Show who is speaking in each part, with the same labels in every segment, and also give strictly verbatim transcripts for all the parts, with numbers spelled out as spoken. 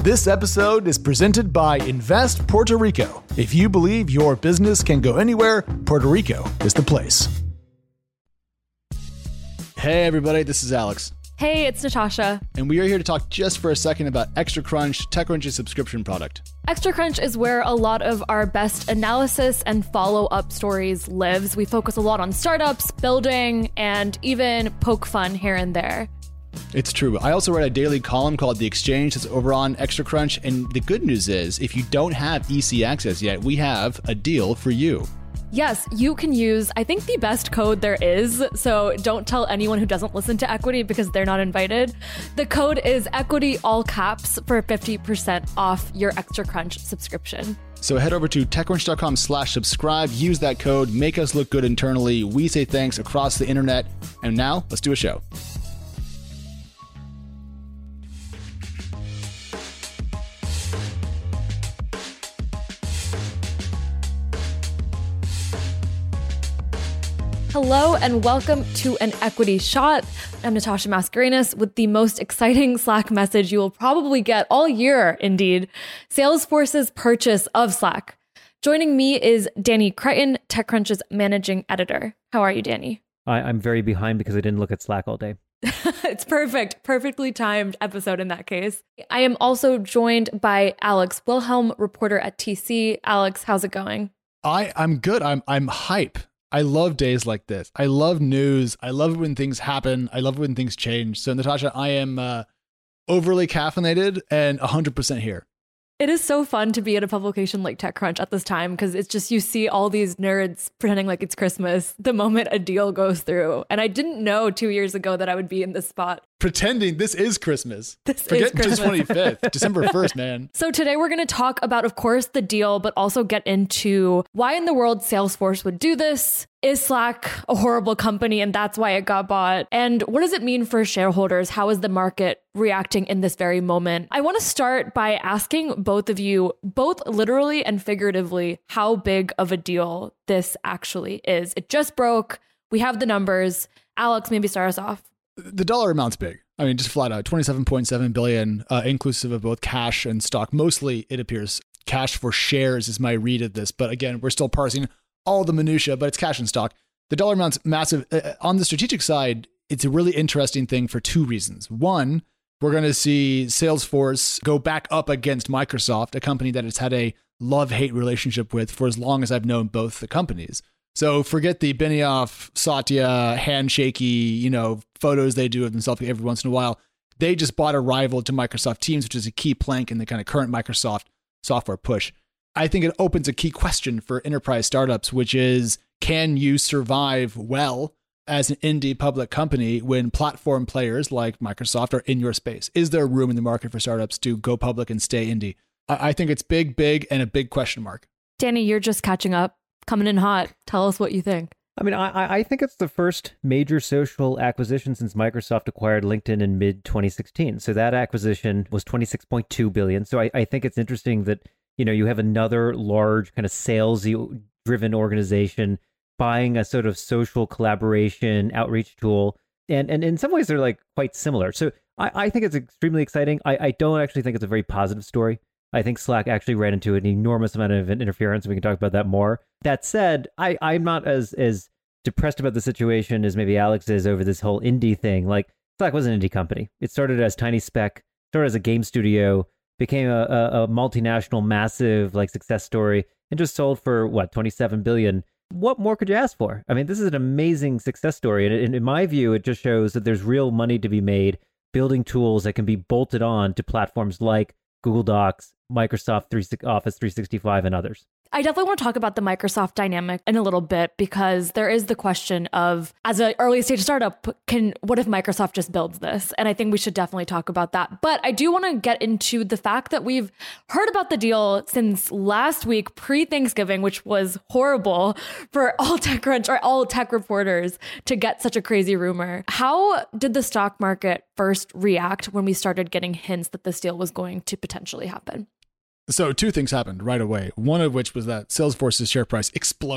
Speaker 1: This episode is presented by Invest Puerto Rico. If you believe your business can go anywhere, Puerto Rico is the place. Hey everybody, this is Alex.
Speaker 2: Hey, it's Natasha.
Speaker 1: And we are here to talk just for a second about ExtraCrunch, TechCrunch's subscription product.
Speaker 2: ExtraCrunch is where a lot of our best analysis and follow-up stories lives. We focus a lot on startups, building, and even poke fun here and there.
Speaker 1: It's true. I also write a daily column called The Exchange that's over on ExtraCrunch. And the good news is, if you don't have E C access yet, we have a deal for you.
Speaker 2: Yes, you can use, I think, the best code there is. So don't tell anyone who doesn't listen to Equity because they're not invited. The code is Equity, all caps, for fifty percent off your ExtraCrunch subscription.
Speaker 1: So head over to TechCrunch.com slash subscribe, use that code, make us look good internally. We say thanks across the internet. And now let's do a show.
Speaker 2: Hello and welcome to an Equity Shot. I'm Natasha Mascarenas with the most exciting Slack message you will probably get all year, indeed. Salesforce's purchase of Slack. Joining me is Danny Crichton, TechCrunch's managing editor. How are you, Danny?
Speaker 3: I, I'm very behind because I didn't look at Slack all day.
Speaker 2: It's perfect. Perfectly timed episode in that case. I am also joined by Alex Wilhelm, reporter at T C. Alex, how's it going?
Speaker 1: I, I'm good. I'm I'm hype. I love days like this. I love news. I love when things happen. I love when things change. So Natasha, I am uh, overly caffeinated and one hundred percent here.
Speaker 2: It is so fun to be at a publication like TechCrunch at this time because it's just you see all these nerds pretending like it's Christmas the moment a deal goes through. And I didn't know two years ago that I would be in this spot.
Speaker 1: Pretending this is Christmas.
Speaker 2: This
Speaker 1: Forget
Speaker 2: is Christmas.
Speaker 1: December twenty-fifth, December first, man.
Speaker 2: So today we're going to talk about, of course, the deal, but also get into why in the world Salesforce would do this. Is Slack a horrible company and that's why it got bought? And what does it mean for shareholders? How is the market reacting in this very moment? I want to start by asking both of you, both literally and figuratively, how big of a deal this actually is. It just broke. We have the numbers. Alex, maybe start us off.
Speaker 1: The dollar amount's big. I mean, just flat out, twenty-seven point seven billion, uh, inclusive of both cash and stock. Mostly, it appears, cash for shares is my read of this. But again, we're still parsing all the minutia, but it's cash and stock. The dollar amount's massive. Uh, on the strategic side, it's a really interesting thing for two reasons. One, we're going to see Salesforce go back up against Microsoft, a company that it's had a love-hate relationship with for as long as I've known both the companies. So forget the Benioff, Satya, handshakey, you know, photos they do of themselves every once in a while. They just bought a rival to Microsoft Teams, which is a key plank in the kind of current Microsoft software push. I think it opens a key question for enterprise startups, which is, can you survive well as an indie public company when platform players like Microsoft are in your space? Is there room in the market for startups to go public and stay indie? I, I think it's big, big, and a big question mark.
Speaker 2: Danny, you're just catching up, coming in hot. Tell us what you think.
Speaker 3: I mean, I, I think it's the first major social acquisition since Microsoft acquired LinkedIn in mid twenty sixteen. So that acquisition was twenty-six point two billion dollars. So I, I think it's interesting that, you know, you have another large kind of salesy driven organization buying a sort of social collaboration outreach tool. And and in some ways, they're like quite similar. So I, I think it's extremely exciting. I, I don't actually think it's a very positive story. I think Slack actually ran into an enormous amount of interference. And we can talk about that more. That said, I, I'm not as as depressed about the situation as maybe Alex is over this whole indie thing. Like, Slack was an indie company. It started as Tiny Speck, started as a game studio, became a, a, a multinational, massive like success story, and just sold for what, twenty-seven billion dollars. What more could you ask for? I mean, this is an amazing success story. And in, in my view, it just shows that there's real money to be made building tools that can be bolted on to platforms like Google Docs, Microsoft Office three sixty-five, and others.
Speaker 2: I definitely want to talk about the Microsoft dynamic in a little bit because there is the question of, as an early stage startup, can what if Microsoft just builds this? And I think we should definitely talk about that. But I do want to get into the fact that we've heard about the deal since last week, pre-Thanksgiving, which was horrible for all TechCrunch or all tech reporters to get such a crazy rumor. How did the stock market first react when we started getting hints that this deal was going to potentially happen?
Speaker 1: So two things happened right away. One of which was that Salesforce's share price exploded.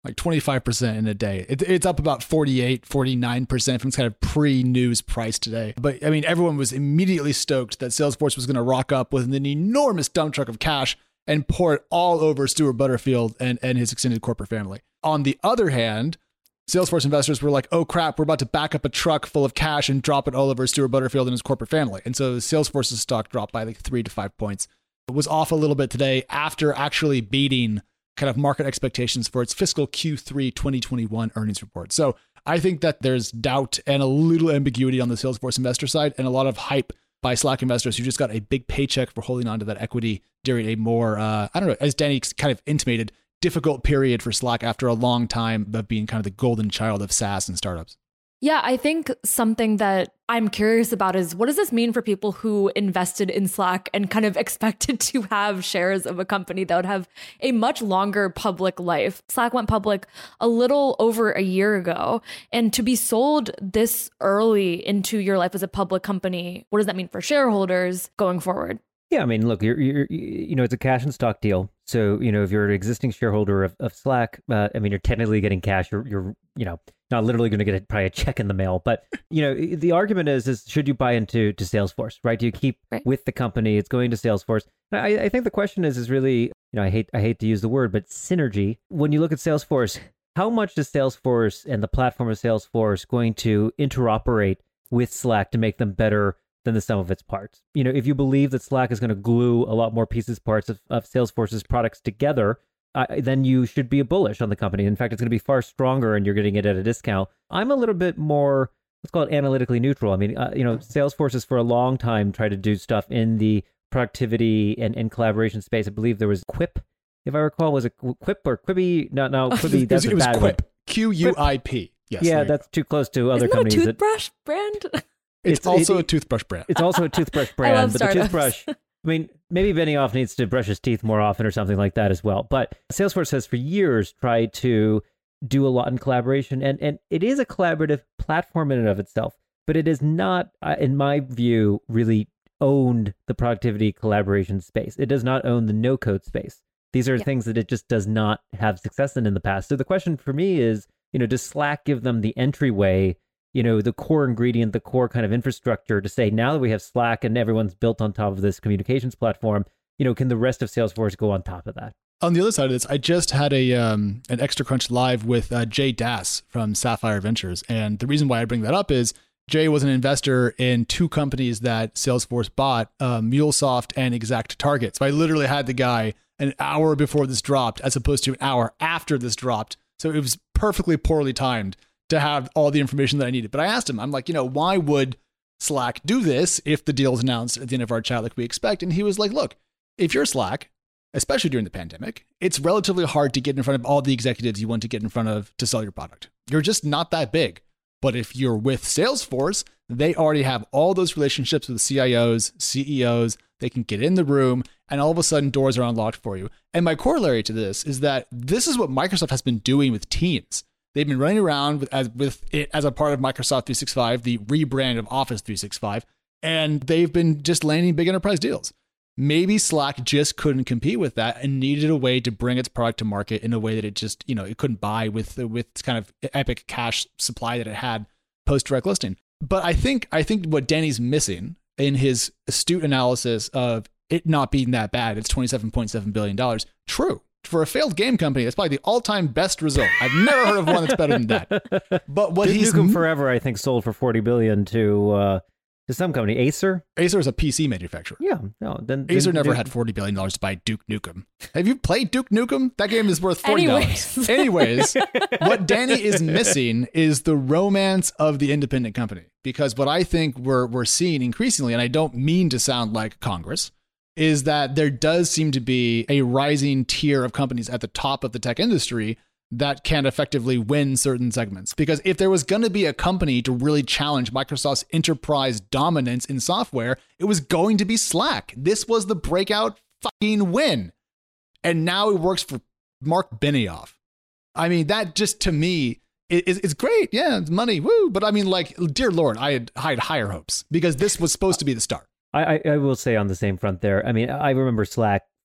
Speaker 1: like twenty-five percent in a day. It, it's up about forty-eight, forty-nine percent from its kind of pre-news price today. But I mean, everyone was immediately stoked that Salesforce was going to rock up with an enormous dump truck of cash and pour it all over Stuart Butterfield and, and his extended corporate family. On the other hand, Salesforce investors were like, oh crap, we're about to back up a truck full of cash and drop it all over Stuart Butterfield and his corporate family. And so Salesforce's stock dropped by like three to five points. It was off a little bit today after actually beating kind of market expectations for its fiscal Q three twenty twenty-one earnings report. So I think that there's doubt and a little ambiguity on the Salesforce investor side and a lot of hype by Slack investors who just got a big paycheck for holding on to that equity during a more, uh, I don't know, as Danny kind of intimated, difficult period for Slack after a long time of being kind of the golden child of SaaS and startups.
Speaker 2: Yeah, I think something that I'm curious about is what does this mean for people who invested in Slack and kind of expected to have shares of a company that would have a much longer public life? Slack went public a little over a year ago, and to be sold this early into your life as a public company, what does that mean for shareholders going forward?
Speaker 3: Yeah, I mean, look, you're, you're, you know, it's a cash and stock deal. So, you know, if you're an existing shareholder of, of Slack, uh, I mean, you're technically getting cash. You're, you're you know, not literally going to get a, probably a check in the mail. But, you know, the argument is, is should you buy into to Salesforce, right? Do you keep right. with the company? It's going to Salesforce. I, I think the question is, is really, you know, I hate, I hate to use the word, but synergy. When you look at Salesforce, how much is Salesforce and the platform of Salesforce going to interoperate with Slack to make them better than the sum of its parts? You know, if you believe that Slack is going to glue a lot more pieces, parts of, of Salesforce's products together, uh, then you should be bullish on the company. In fact, it's going to be far stronger and you're getting it at a discount. I'm a little bit more, let's call it analytically neutral. I mean, uh, you know, Salesforce has for a long time tried to do stuff in the productivity and, and collaboration space. I believe there was Quip, if I recall. Was it Quip or Quibi? No, no, Quibi, that's
Speaker 1: it was,
Speaker 3: a
Speaker 1: it was
Speaker 3: bad
Speaker 1: Quip.
Speaker 3: one.
Speaker 1: Q U I P. Yes.
Speaker 3: Yeah, that's too close to other
Speaker 2: Isn't
Speaker 3: companies.
Speaker 2: That a toothbrush that, brand?
Speaker 1: It's, it's also
Speaker 3: it,
Speaker 1: a toothbrush brand.
Speaker 3: It's also a toothbrush brand,
Speaker 2: I love
Speaker 3: but
Speaker 2: startups.
Speaker 3: the toothbrush, I mean, maybe Benioff needs to brush his teeth more often or something like that as well. But Salesforce has for years tried to do a lot in collaboration, and, and it is a collaborative platform in and of itself, but it is not, uh, in my view, really owned the productivity collaboration space. It does not own the no-code space. These are yeah. things that it just does not have success in in the past. So the question for me is, you know, does Slack give them the entryway, you know, the core ingredient, the core kind of infrastructure to say, now that we have Slack and everyone's built on top of this communications platform, you know, can the rest of Salesforce go on top of that?
Speaker 1: On the other side of this, I just had a um, an Extra Crunch live with uh, Jay Das from Sapphire Ventures. And the reason why I bring that up is Jay was an investor in two companies that Salesforce bought, uh, MuleSoft and ExactTarget. So I literally had the guy an hour before this dropped as opposed to an hour after this dropped. So it was perfectly poorly timed to have all the information that I needed. But I asked him, I'm like, you know, why would Slack do this if the deal is announced at the end of our chat like we expect? And he was like, look, if you're Slack, especially during the pandemic, it's relatively hard to get in front of all the executives you want to get in front of to sell your product. You're just not that big. But if you're with Salesforce, they already have all those relationships with C I Os, C E Os. They can get in the room and all of a sudden doors are unlocked for you. And my corollary to this is that this is what Microsoft has been doing with Teams. They've been running around with, as, with it as a part of Microsoft three sixty-five, the rebrand of Office three sixty-five, and they've been just landing big enterprise deals. Maybe Slack just couldn't compete with that and needed a way to bring its product to market in a way that it just, you know, it couldn't buy with with kind of epic cash supply that it had post direct listing. But I think I think what Danny's missing in his astute analysis of it not being that bad, it's twenty-seven point seven billion dollars. True. For a failed game company, that's probably the all-time best result. I've never heard of one that's better than that. But what
Speaker 3: Duke
Speaker 1: he's
Speaker 3: Nukem Forever, I think, sold for forty billion dollars to uh, to some company, Acer.
Speaker 1: Acer is a P C manufacturer.
Speaker 3: Yeah, no. Then
Speaker 1: Acer
Speaker 3: then,
Speaker 1: never
Speaker 3: Duke...
Speaker 1: had forty billion dollars to buy Duke Nukem. Have you played Duke Nukem? That game is worth forty dollars.
Speaker 2: Anyways,
Speaker 1: Anyways what Danny is missing is the romance of the independent company. Because what I think we're we're seeing increasingly, and I don't mean to sound like Congress, is that there does seem to be a rising tier of companies at the top of the tech industry that can effectively win certain segments. Because if there was going to be a company to really challenge Microsoft's enterprise dominance in software, it was going to be Slack. This was the breakout fucking win. And now it works for Mark Benioff. I mean, that just to me is it's great. Yeah, it's money. Woo. But I mean, like, dear Lord, I had, I had higher hopes because this was supposed to be the start.
Speaker 3: I, I will say on the same front there, I mean, I remember Slack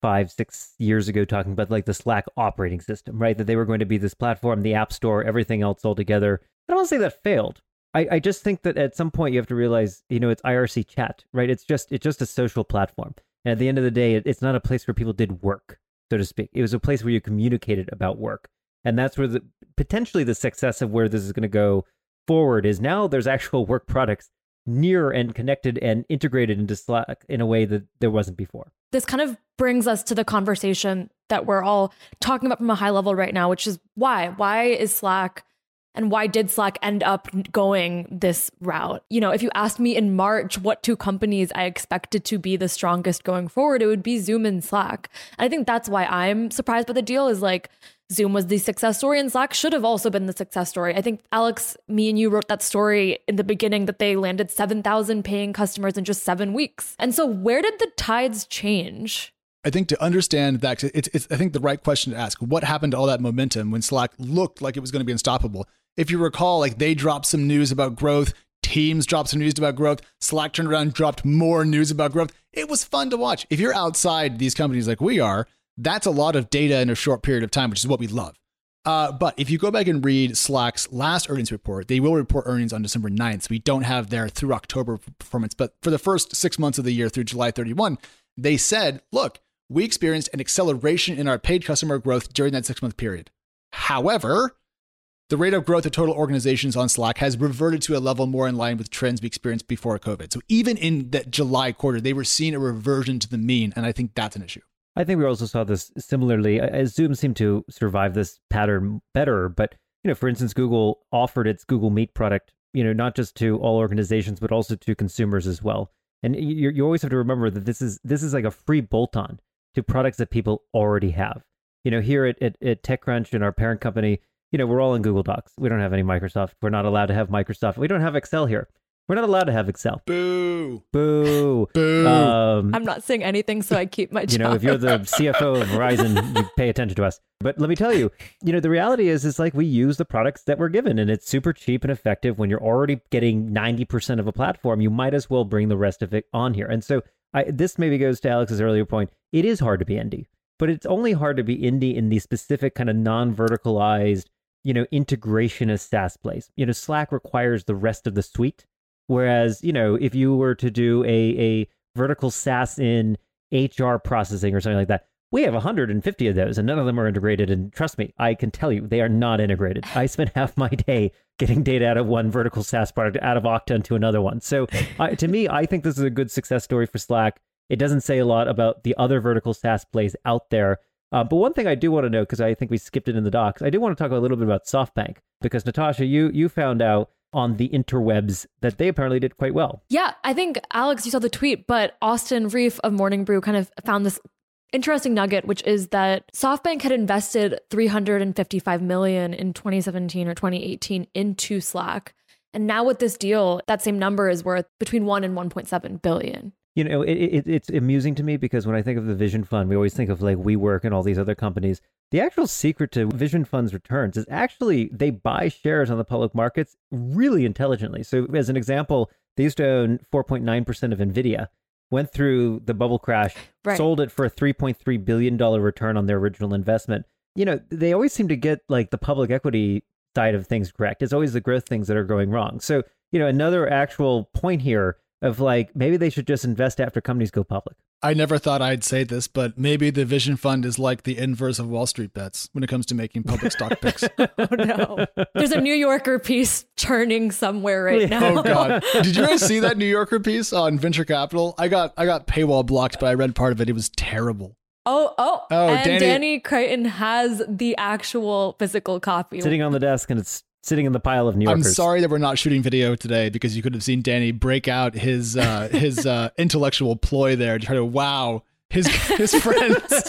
Speaker 3: five, six years ago talking about like the Slack operating system, right? That they were going to be this platform, the App Store, everything else all together. I don't want to say that failed. I, I just think that at some point you have to realize, you know, it's I R C chat, right? It's just it's just a social platform. And at the end of the day, it, it's not a place where people did work, so to speak. It was a place where you communicated about work. And that's where the potentially the success of where this is going to go forward is now there's actual work products near and connected and integrated into Slack in a way that there wasn't before.
Speaker 2: This kind of brings us to the conversation that we're all talking about from a high level right now, which is why? Why is Slack and why did Slack end up going this route? You know, if you asked me in March what two companies I expected to be the strongest going forward, it would be Zoom and Slack. And I think that's why I'm surprised by the deal is like Zoom was the success story and Slack should have also been the success story. I think, Alex, me and you wrote that story in the beginning that they landed seven thousand paying customers in just seven weeks. And so where did the tides change?
Speaker 1: I think to understand that, it's, it's I think the right question to ask, what happened to all that momentum when Slack looked like it was going to be unstoppable? If you recall, like they dropped some news about growth, Teams dropped some news about growth, Slack turned around and dropped more news about growth. It was fun to watch. If you're outside these companies like we are, that's a lot of data in a short period of time, which is what we love. Uh, but if you go back and read Slack's last earnings report, they will report earnings on December ninth. So we don't have their through October performance. But for the first six months of the year through July thirty-first, they said, look, we experienced an acceleration in our paid customer growth during that six-month period. However, the rate of growth of total organizations on Slack has reverted to a level more in line with trends we experienced before COVID. So even in that July quarter, they were seeing a reversion to the mean. And I think that's an issue.
Speaker 3: I think we also saw this similarly. As Zoom seemed to survive this pattern better. But, you know, for instance, Google offered its Google Meet product, you know, not just to all organizations, but also to consumers as well. And you, you always have to remember that this is this is like a free bolt-on to products that people already have. You know, here at, at, at TechCrunch and our parent company, you know, we're all in Google Docs. We don't have any Microsoft. We're not allowed to have Microsoft. We don't have Excel here. We're not allowed to have Excel.
Speaker 1: Boo.
Speaker 3: Boo.
Speaker 1: Boo.
Speaker 3: Um,
Speaker 2: I'm not saying anything, so I keep my job.
Speaker 3: You know, if you're the C F O of Verizon, you pay attention to us. But let me tell you, you know, the reality is, is like we use the products that we're given, and it's super cheap and effective. When you're already getting ninety percent of a platform, you might as well bring the rest of it on here. And so I, this maybe goes to Alex's earlier point. It is hard to be indie, but it's only hard to be indie in the specific kind of non-verticalized, you know, integrationist SaaS place. You know, Slack requires the rest of the suite. Whereas, you know, if you were to do a, a vertical SaaS in H R processing or something like that, we have one hundred fifty of those and none of them are integrated. And trust me, I can tell you, they are not integrated. I spend half my day getting data out of one vertical SaaS product, out of Okta into another one. So uh, to me, I think this is a good success story for Slack. It doesn't say a lot about the other vertical SaaS plays out there. Uh, but one thing I do want to know, because I think we skipped it in the docs, I do want to talk a little bit about SoftBank, because Natasha, you you found out on the interwebs that they apparently did quite well.
Speaker 2: Yeah, I think, Alex, you saw the tweet, but Austin Reef of Morning Brew kind of found this interesting nugget, which is that SoftBank had invested three hundred fifty-five million dollars in twenty seventeen or twenty eighteen into Slack. And now with this deal, that same number is worth between one and one point seven billion.
Speaker 3: You know, it, it, it's amusing to me because when I think of the Vision Fund, we always think of like WeWork and all these other companies. The actual secret to Vision Fund's returns is actually they buy shares on the public markets really intelligently. So as an example, they used to own four point nine percent of NVIDIA, went through the bubble crash, right, sold it for a three point three billion dollars return on their original investment. You know, they always seem to get like the public equity side of things correct. It's always the growth things that are going wrong. So, you know, another actual point here of like, maybe they should just invest after companies go public.
Speaker 1: I never thought I'd say this, but maybe the Vision Fund is like the inverse of Wall Street bets when it comes to making public stock picks.
Speaker 2: Oh, no. There's a New Yorker piece churning somewhere right now.
Speaker 1: Oh, God. Did you guys see that New Yorker piece on venture capital? I got I got paywall blocked, but I read part of it. It was terrible.
Speaker 2: Oh, oh,
Speaker 1: oh
Speaker 2: and
Speaker 1: Danny,
Speaker 2: Danny Crichton has the actual physical copy.
Speaker 3: Sitting on the desk, and it's sitting in the pile of New Yorkers.
Speaker 1: I'm sorry that we're not shooting video today because you could have seen Danny break out his uh, his uh, intellectual ploy there to try to wow his his friends.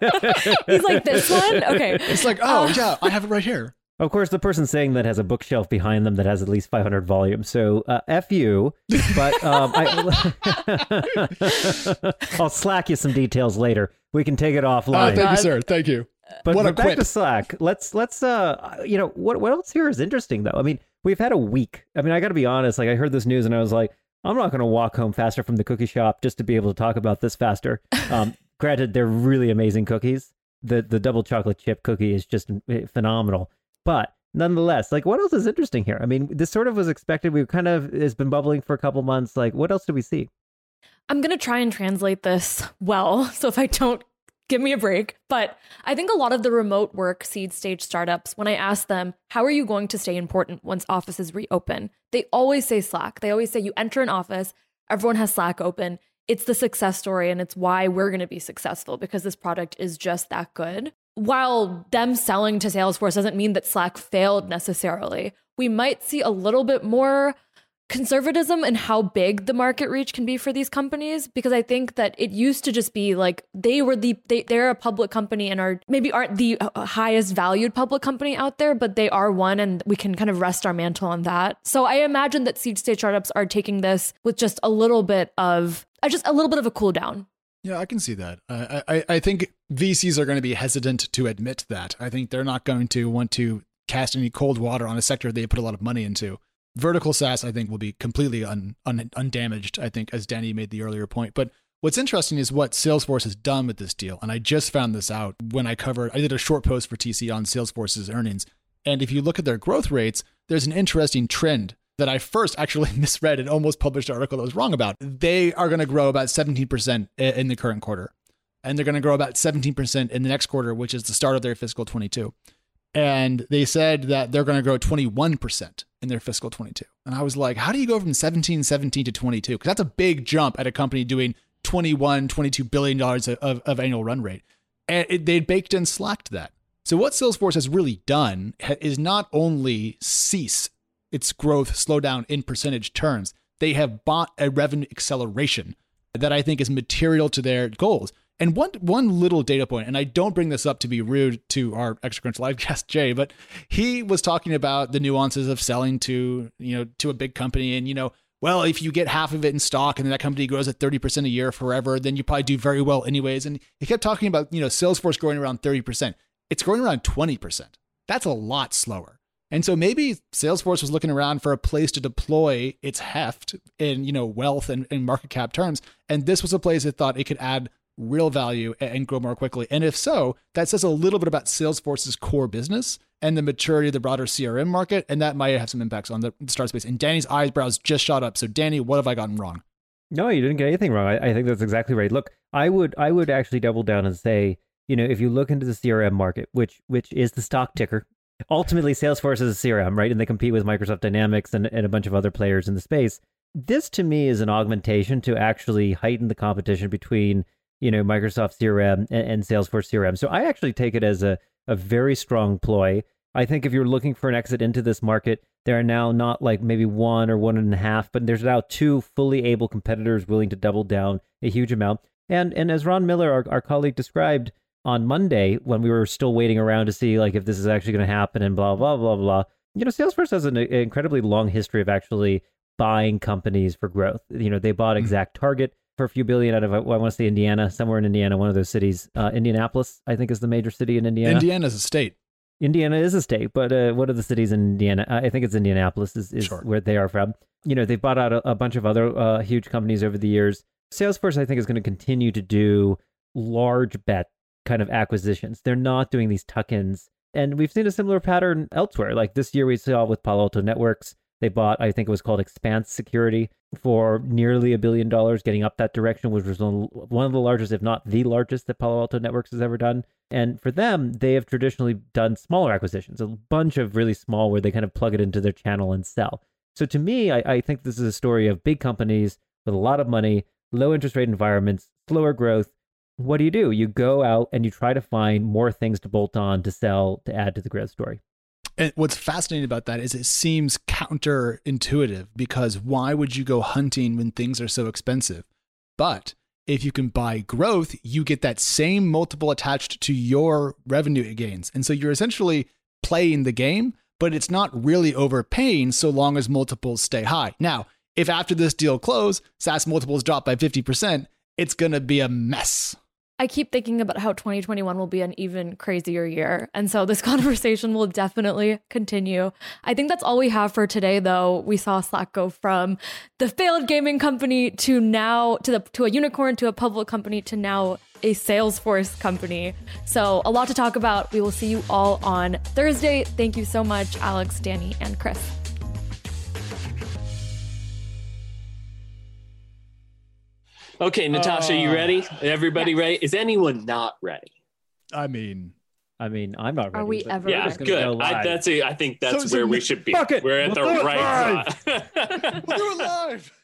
Speaker 2: He's like, this one? Okay.
Speaker 1: It's like, oh, uh, yeah, I have it right here.
Speaker 3: Of course, the person saying that has a bookshelf behind them that has at least five hundred volumes. So uh, F you, but um, I, I'll slack you some details later. We can take it offline.
Speaker 1: Uh, thank you, sir. Thank you.
Speaker 3: But,
Speaker 1: what
Speaker 3: but
Speaker 1: a
Speaker 3: back
Speaker 1: quip.
Speaker 3: to Slack. Let's let's uh you know what what else here is interesting though. I mean, we've had a week. I mean, I got to be honest. Like I heard this news and I was like, I'm not going to walk home faster from the cookie shop just to be able to talk about this faster. Um, Granted, they're really amazing cookies. The the double chocolate chip cookie is just phenomenal. But nonetheless, like, what else is interesting here? I mean, this sort of was expected. We kind of has been bubbling for a couple months. Like, what else do we see?
Speaker 2: I'm going to try and translate this well. So if I don't, give me a break. But I think a lot of the remote work seed stage startups, when I ask them, how are you going to stay important once offices reopen? They always say Slack. They always say you enter an office, everyone has Slack open. It's the success story, and it's why we're going to be successful, because this product is just that good. While them selling to Salesforce doesn't mean that Slack failed necessarily, we might see a little bit more conservatism in how big the market reach can be for these companies, because I think that it used to just be like they were the they, they're a public company and are maybe aren't the highest valued public company out there, but they are one, and we can kind of rest our mantle on that. So I imagine that seed stage startups are taking this with just a little bit of uh, just a little bit of a cool down.
Speaker 1: Yeah, I can see that. I, I I think V Cs are going to be hesitant to admit that. I think they're not going to want to cast any cold water on a sector they put a lot of money into. Vertical SaaS, I think, will be completely un, un, undamaged, I think, as Danny made the earlier point. But what's interesting is what Salesforce has done with this deal. And I just found this out when I covered, I did a short post for T C on Salesforce's earnings. And if you look at their growth rates, there's an interesting trend that I first actually misread and almost published an article that was wrong about. They are going to grow about seventeen percent in the current quarter. And they're going to grow about seventeen percent in the next quarter, which is the start of their fiscal twenty-two. And they said that they're going to grow twenty-one percent in their fiscal twenty-two. And I was like, how do you go from seventeen, seventeen to twenty-two? Because that's a big jump at a company doing twenty-one, twenty-two billion dollars of, of, of annual run rate. And it, they baked and slacked that. So what Salesforce has really done is not only cease its growth slow down in percentage terms, they have bought a revenue acceleration that I think is material to their goals. And one one little data point, and I don't bring this up to be rude to our Extra Crunch Live guest, Jay, but he was talking about the nuances of selling to, you know, to a big company. And, you know, well, if you get half of it in stock and then that company grows at thirty percent a year forever, then you probably do very well anyways. And he kept talking about, you know, Salesforce growing around thirty percent. It's growing around twenty percent. That's a lot slower. And so maybe Salesforce was looking around for a place to deploy its heft in, you know, wealth and, and market cap terms. And this was a place it thought it could add real value and grow more quickly. And if so, that says a little bit about Salesforce's core business and the maturity of the broader C R M market. And that might have some impacts on the start space. And Danny's eyebrows just shot up. So Danny, what have I gotten wrong?
Speaker 3: No, you didn't get anything wrong. I, I think that's exactly right. Look, I would I would actually double down and say, you know, if you look into the C R M market, which which is the stock ticker, ultimately Salesforce is a C R M, right? And they compete with Microsoft Dynamics and, and a bunch of other players in the space. This to me is an augmentation to actually heighten the competition between, you know, Microsoft C R M and, and Salesforce C R M. So I actually take it as a, a very strong ploy. I think if you're looking for an exit into this market, there are now not like maybe one or one and a half, but there's now two fully able competitors willing to double down a huge amount. And and as Ron Miller, our, our colleague, described on Monday, when we were still waiting around to see like if this is actually going to happen and blah, blah, blah, blah, you know, Salesforce has an, an incredibly long history of actually buying companies for growth. You know, they bought Exact Target for a few billion out of, I want to say Indiana, somewhere in Indiana, one of those cities. Uh, Indianapolis, I think, is the major city in Indiana.
Speaker 1: Indiana's a state.
Speaker 3: Indiana is a state, but uh, what are the cities in Indiana? I think it's Indianapolis is, is sure. where they are from. You know, they've bought out a, a bunch of other uh, huge companies over the years. Salesforce, I think, is going to continue to do large bet kind of acquisitions. They're not doing these tuck-ins. And we've seen a similar pattern elsewhere. Like this year we saw with Palo Alto Networks, they bought, I think it was called Expanse Security for nearly a billion dollars, getting up that direction, which was one of the largest, if not the largest, that Palo Alto Networks has ever done. And for them, they have traditionally done smaller acquisitions, a bunch of really small where they kind of plug it into their channel and sell. So to me, I, I think this is a story of big companies with a lot of money, low interest rate environments, slower growth. What do you do? You go out and you try to find more things to bolt on, to sell, to add to the growth story.
Speaker 1: And what's fascinating about that is it seems counterintuitive, because why would you go hunting when things are so expensive? But if you can buy growth, you get that same multiple attached to your revenue gains. And so you're essentially playing the game, but it's not really overpaying so long as multiples stay high. Now, if after this deal close, SaaS multiples drop by fifty percent, it's going to be a mess.
Speaker 2: I keep thinking about how twenty twenty-one will be an even crazier year. And so this conversation will definitely continue. I think that's all we have for today, though. We saw Slack go from the failed gaming company to now to the to a unicorn, to a public company, to now a Salesforce company. So a lot to talk about. We will see you all on Thursday. Thank you so much, Alex, Danny, and Chris.
Speaker 4: Okay, Natasha, uh, you ready? Everybody yes. ready? Is anyone not ready?
Speaker 1: I mean,
Speaker 3: I mean, I'm not ready.
Speaker 2: Are we ever?
Speaker 4: Yeah,
Speaker 2: ready?
Speaker 4: good. I, that's a, I think that's so, where so we should be.
Speaker 1: We're
Speaker 4: at
Speaker 1: we'll
Speaker 4: the right
Speaker 1: spot. We'll do it live.